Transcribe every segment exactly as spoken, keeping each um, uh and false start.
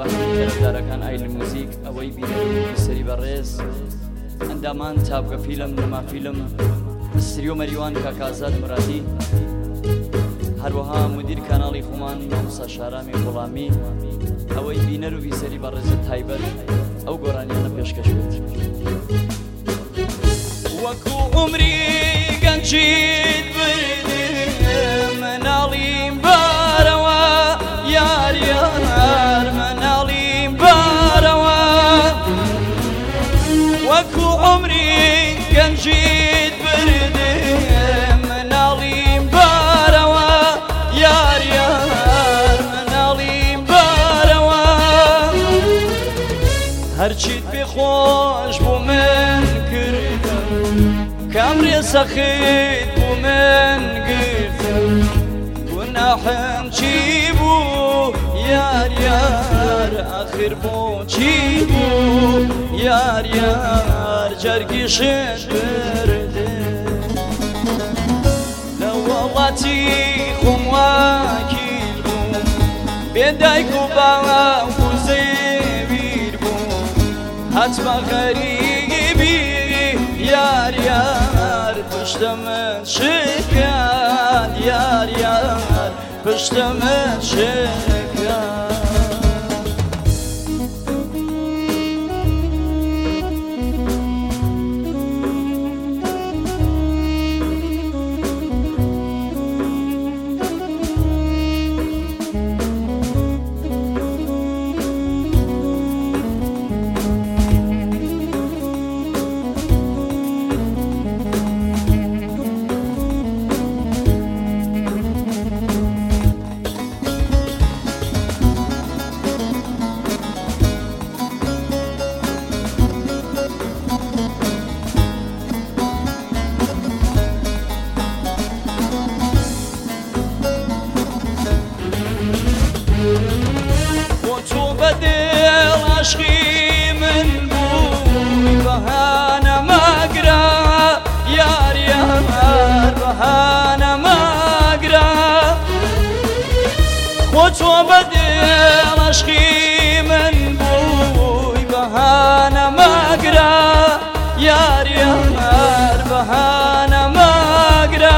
بەهەمی تەرەفدارەکان ئایل موزیک ئەوەی بینەری سەری بەڕێز ئەندامان تابگە فیلم نەما فیلم سریۆ مەریوان کاکازاد مرادی هەروەها مدیر کاناڵی خۆمان مامۆستا شارامی غوڵامی ئەوەی بینەر و بیسەری بەڕێزە تایبەت ئەو گۆرانیانە پێشکەش بێت وەکو عومری گەنجیت بردم مناڵیم بارەوە یار یار مناڵیم بارەوە وەکو عومری گەنجیت بردم مناڵیم بارەوە یار یار مناڵیم بارەوە هەرچیت پێ خۆش بوو من کردم کامرێ سەخت بوو من گرتم گوناحم چی بوو یار یار ئاخر بۆ چی بوو یار یار جەرگیشت بردم لە وڵاتی خۆم واکیل بووم بێدایک و باوک و زێویر بووم هەتمە غەریبی یار یار پشتە من شکاند یار یار پشتە من شکاند عشقی من بوی بەهانە مەگرە یار یار بەهانە مەگرە خۆ تۆ بەدڵ عشقی من بوی بەهانە مەگرە یار یار بەهانە مەگرە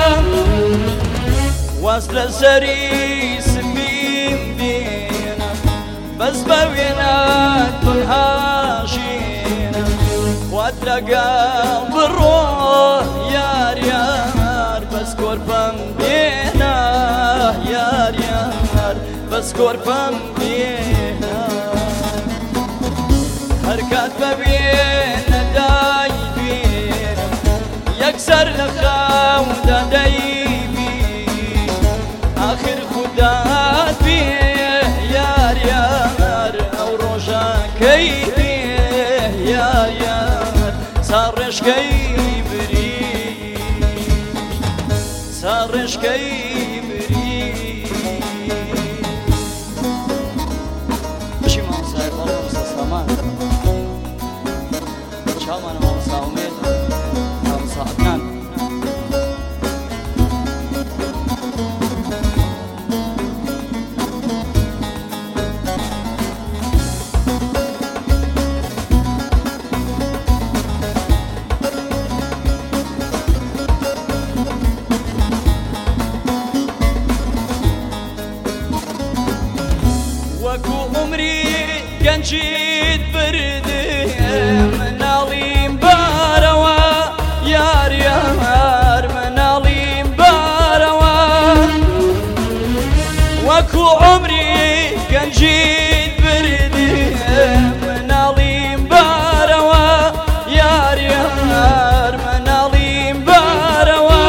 واز لە سەری سپیم بینە بەس بەوێنەت پڕهاژینە خوات لەگەڵ بڕۆ یار یار بەس کۆرپەم بێنە یار یار بەس کۆرپەم بێنە هەر کات بەبێنە دای بێنم یەکسەر لە خەودا دەیبین ئاخر خودات بێ یار یار ئەو ڕۆژەکەی بێ یار یار چاڕێژکەی بری چاڕێژکەی بری بشی مامۆستای بەڵێ مامۆستا سامان چاومانە مامۆستا ئومێد مامۆستا عەدنان وەکو عومری گەنجیت بردم مناڵیم بارەوە یار یار مناڵیم بارەوە وەکو عومری گەنجیت بردم مناڵیم بارەوە یار یار مناڵیم بارەوە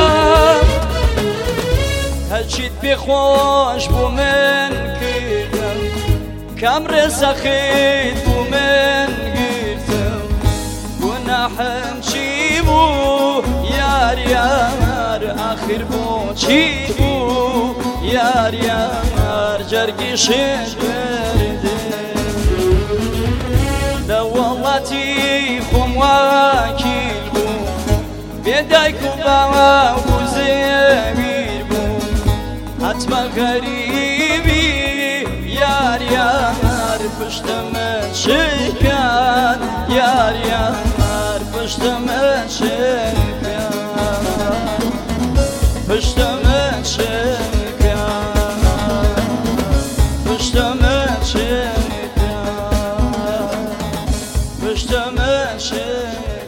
هەرچیت پێ خۆش بوو من کردم کامرێ سەخت بوو من گرتم گوناحم چی بوو یار یار ئاخر بۆ چی بوو یار یار جەرگیشت بردم لە وڵاتی خۆم واکیل بووم بێدایک و باوک و زێویر بووم حتمە غەریبی یار یار پشتم شکن یار یار پشتم شکن پشتم شکن پشتم شکن پشتم شکن